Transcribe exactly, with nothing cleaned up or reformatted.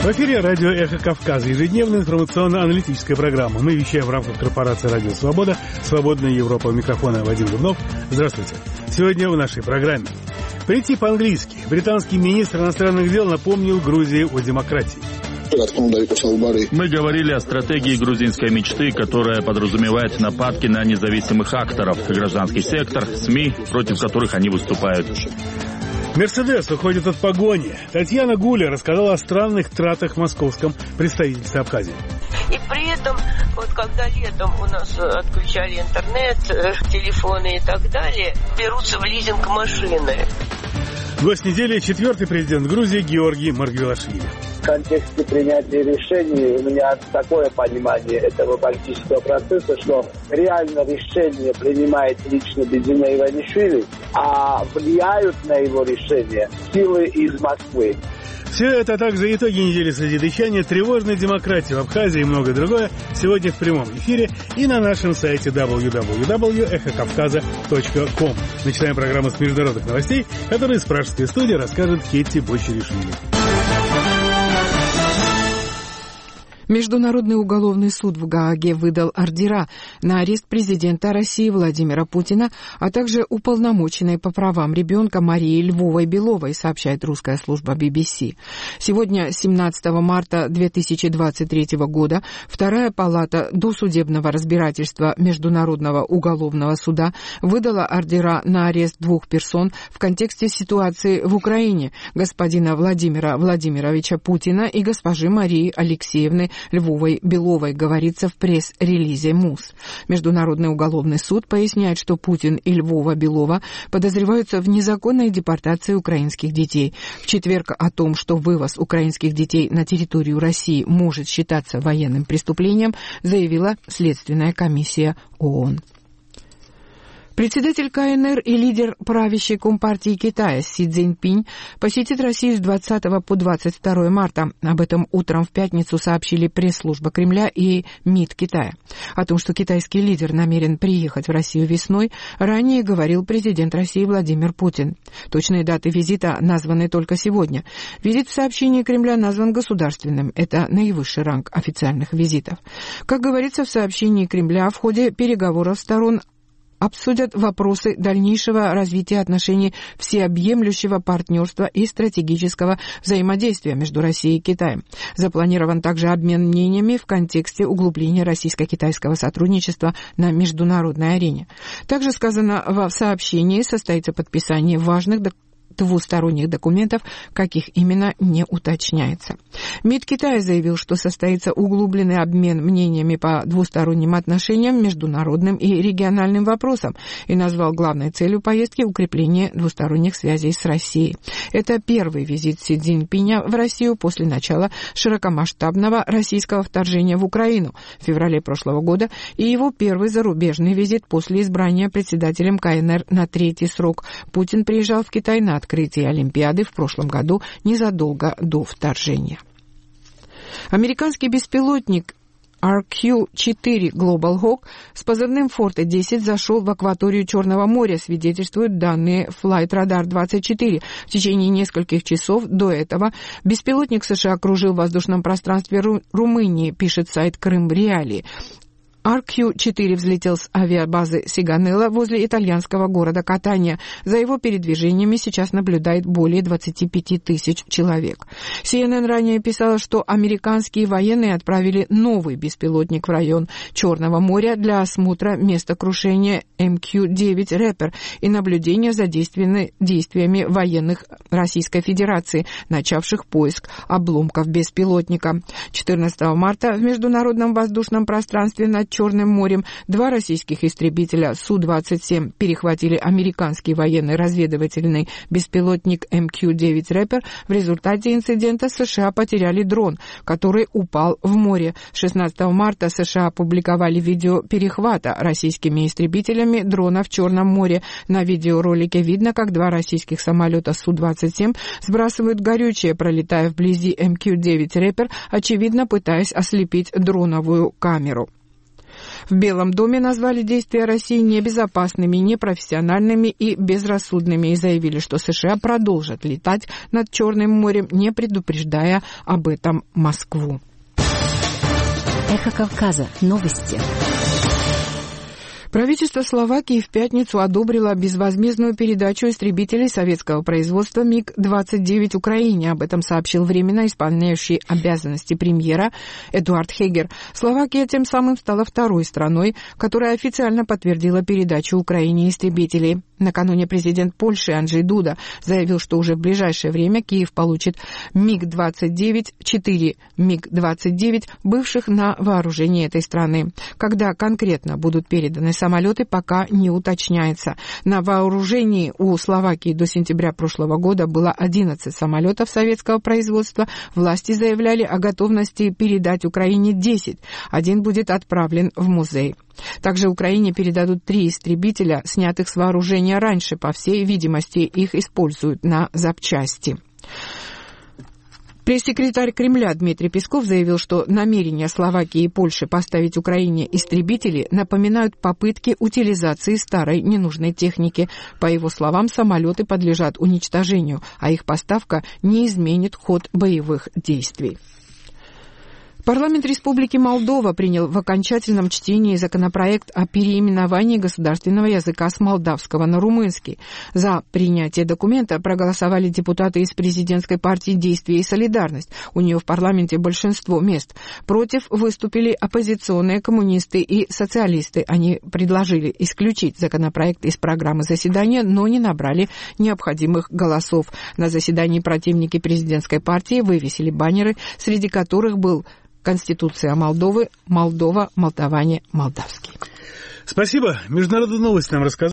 В эфире радио «Эхо Кавказа», ежедневная информационно-аналитическая программа. Мы вещаем в рамках корпорации «Радио Свобода», «Свободная Европа». У микрофона Вадим Дубнов. Здравствуйте. Сегодня в нашей программе. Прийти по-английски. Британский министр иностранных дел напомнил Грузии о демократии. Мы говорили о стратегии грузинской мечты, которая подразумевает нападки на независимых акторов, гражданский сектор, СМИ, против которых они выступают. «Мерседес» уходит от погони. Татьяна Гуля рассказала о странных тратах в московском представительстве Абхазии. И при этом, вот когда летом у нас отключали интернет, телефоны и так далее, берутся в лизинг машины. Гость недели — четвертый президент Грузии Георгий Маргвелашвили. В контексте принятия решений у меня такое понимание этого политического процесса, что реально решение принимает лично Бедзина Иванишвили, а влияют на его решение силы из Москвы. Все это, а также итоги недели созидачания, тревожной демократии в Абхазии и многое другое сегодня в прямом эфире и на нашем сайте дабл ю дабл ю дабл ю точка эхо кавказа точка ком. Начинаем программу с международных новостей, которые из пражской студии расскажет Кетти Бочеришвили. Международный уголовный суд в Гааге выдал ордера на арест президента России Владимира Путина, а также уполномоченной по правам ребенка Марии Львовой-Беловой, сообщает русская служба би би си. Сегодня, семнадцатого марта две тысячи двадцать третьего года, Вторая палата досудебного разбирательства Международного уголовного суда выдала ордера на арест двух персон в контексте ситуации в Украине: господина Владимира Владимировича Путина и госпожи Марии Алексеевны Львовой-Беловой, говорится в пресс-релизе МУС. Международный уголовный суд поясняет, что Путин и Львова-Белова подозреваются в незаконной депортации украинских детей. В четверг о том, что вывоз украинских детей на территорию России может считаться военным преступлением, заявила Следственная комиссия ООН. Председатель ка эн эр и лидер правящей Компартии Китая Си Цзиньпинь посетит Россию с двадцатого по двадцать второе марта. Об этом утром в пятницу сообщили пресс-служба Кремля и МИД Китая. О том, что китайский лидер намерен приехать в Россию весной, ранее говорил президент России Владимир Путин. Точные даты визита названы только сегодня. Визит в сообщении Кремля назван государственным. Это наивысший ранг официальных визитов. Как говорится в сообщении Кремля, в ходе переговоров сторон обсудят вопросы дальнейшего развития отношений всеобъемлющего партнерства и стратегического взаимодействия между Россией и Китаем. Запланирован также обмен мнениями в контексте углубления российско-китайского сотрудничества на международной арене. Также сказано в сообщении, состоится подписание важных документов, двусторонних документов, каких именно не уточняется. МИД Китая заявил, что состоится углубленный обмен мнениями по двусторонним отношениям, международным и региональным вопросам, и назвал главной целью поездки укрепление двусторонних связей с Россией. Это первый визит Си Цзиньпиня в Россию после начала широкомасштабного российского вторжения в Украину в феврале прошлого года и его первый зарубежный визит после избрания председателем ка эн эр на третий срок. Путин приезжал в Китай на открытие Олимпиады в прошлом году, незадолго до вторжения. Американский беспилотник ар кью четыре Global Hawk с позывным Forte десять зашел в акваторию Черного моря, свидетельствуют данные Flight Radar двадцать четыре. В течение нескольких часов до этого беспилотник США кружил в воздушном пространстве Ру- Румынии, пишет сайт Крым Реалии. ар кью четыре взлетел с авиабазы Сиганелла возле итальянского города Катания. За его передвижениями сейчас наблюдает более двадцати пяти тысяч человек. си эн эн ранее писала, что американские военные отправили новый беспилотник в район Черного моря для осмотра места крушения эм кью девять Reaper и наблюдения за действиями военных Российской Федерации, начавших поиск обломков беспилотника. четырнадцатого марта в международном воздушном пространстве над Черным морем два российских истребителя Су двадцать семь перехватили американский военный разведывательный беспилотник эм кью девять Reaper. В результате инцидента США потеряли дрон, который упал в море. шестнадцатого марта США опубликовали видео перехвата российскими истребителями дрона в Черном море. На видеоролике видно, как два российских самолета Су двадцать семь сбрасывают горючее, пролетая вблизи эм кью девять Reaper, очевидно пытаясь ослепить дроновую камеру. В Белом доме назвали действия России небезопасными, непрофессиональными и безрассудными и заявили, что США продолжат летать над Черным морем, не предупреждая об этом Москву. Эхо Кавказа. Новости. Правительство Словакии в пятницу одобрило безвозмездную передачу истребителей советского производства миг двадцать девять Украине. Об этом сообщил временно исполняющий обязанности премьера Эдуард Хегер. Словакия тем самым стала второй страной, которая официально подтвердила передачу Украине истребителей. Накануне президент Польши Анджей Дуда заявил, что уже в ближайшее время Киев получит миг двадцать девять, четыре миг двадцать девять, бывших на вооружении этой страны. Когда конкретно будут переданы самолеты, пока не уточняется. На вооружении у Словакии до сентября прошлого года было одиннадцать самолетов советского производства. Власти заявляли о готовности передать Украине десять. Один будет отправлен в музей. Также Украине передадут три истребителя, снятых с вооружения раньше. По всей видимости, их используют на запчасти. Пресс-секретарь Кремля Дмитрий Песков заявил, что намерения Словакии и Польши поставить Украине истребители напоминают попытки утилизации старой ненужной техники. По его словам, самолеты подлежат уничтожению, а их поставка не изменит ход боевых действий. Парламент Республики Молдова принял в окончательном чтении законопроект о переименовании государственного языка с молдавского на румынский. За принятие документа проголосовали депутаты из президентской партии «Действие и солидарность». У нее в парламенте большинство мест. Против выступили оппозиционные коммунисты и социалисты. Они предложили исключить законопроект из программы заседания, но не набрали необходимых голосов. На заседании противники президентской партии вывесили баннеры, среди которых был Конституция Молдовы, Молдова, молдаване, молдавский. Спасибо. Международные новости нам рассказали.